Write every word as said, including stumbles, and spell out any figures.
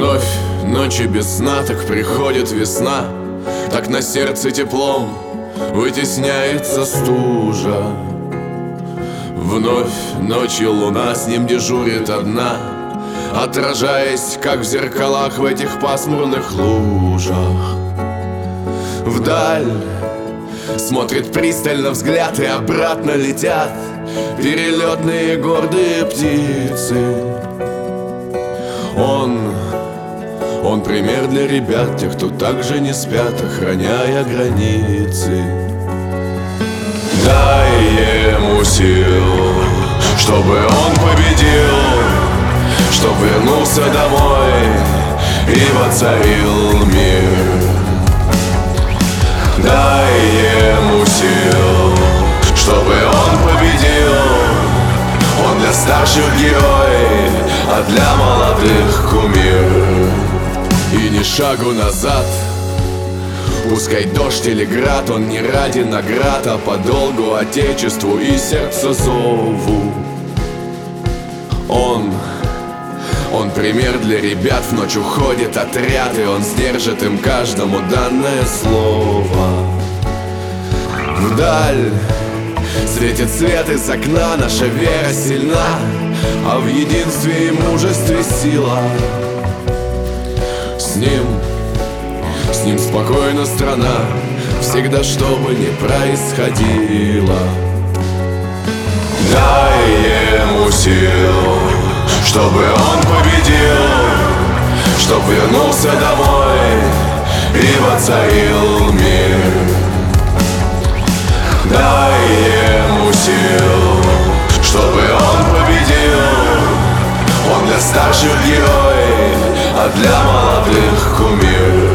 Вновь ночи без сна, так приходит весна, так на сердце теплом вытесняется стужа. Вновь ночью луна с ним дежурит одна, отражаясь, как в зеркалах в этих пасмурных лужах. Вдаль смотрит пристально взгляд, и обратно летят перелетные гордые птицы. Он, он пример для ребят, тех, кто также не спят, охраняя границы. Дай ему сил, чтобы он победил, чтоб вернулся домой и воцарил мир. Дай ему сил, чтобы он победил. Он для старших герой, а для молодых кумир. И ни шагу назад, пускай дождь или град, он не ради наград, а по долгу отечеству и сердцу зову. Он, он пример для ребят, в ночь уходит отряд, и он сдержит им каждому данное слово. Вдаль светит свет из окна, наша вера сильна, а в единстве и мужестве сила. С ним, с ним спокойна страна, всегда что бы ни происходило. Дай ему сил, чтобы он победил, чтоб вернулся домой и воцарил мир. Дай ему сил, чтобы он победил. Он для старших герой, а для молодых кумир.